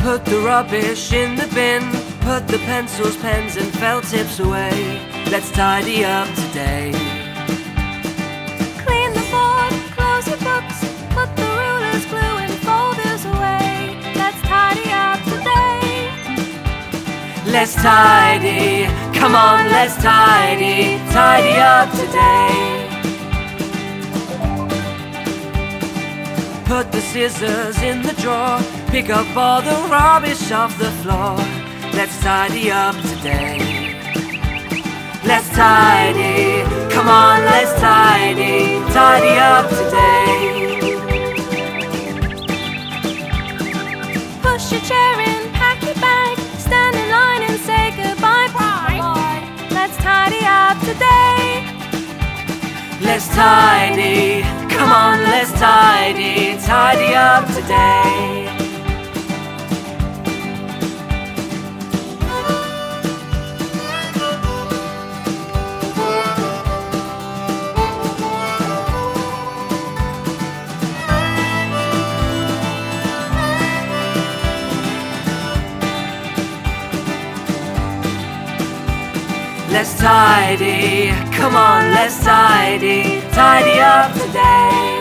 Put the rubbish in the bin. Put the pencils, pens and felt tips away. Let's tidy up today. Clean the board, close your books. Put the rulers, glue and folders away. Let's tidy up today. Let's tidy, come on, let's tidy. Tidy up today. Put the scissors in the drawer. Pick up all the rubbish off the floor. Let's tidy up today. Let's tidy, come on, let's tidy. Tidy up today. Push your chair in, pack your bag. Stand in line and say goodbye. Bye. Let's tidy up today. Let's tidy, come on, let's tidy. Tidy up today. Let's tidy, come on, let's tidy. Tidy up today.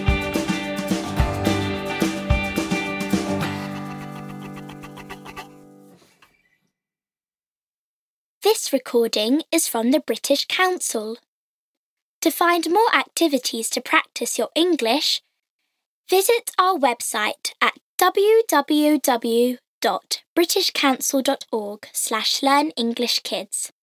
This recording is from the British Council. To find more activities to practice your English, visit our website at www.britishcouncil.org/learnenglishkids.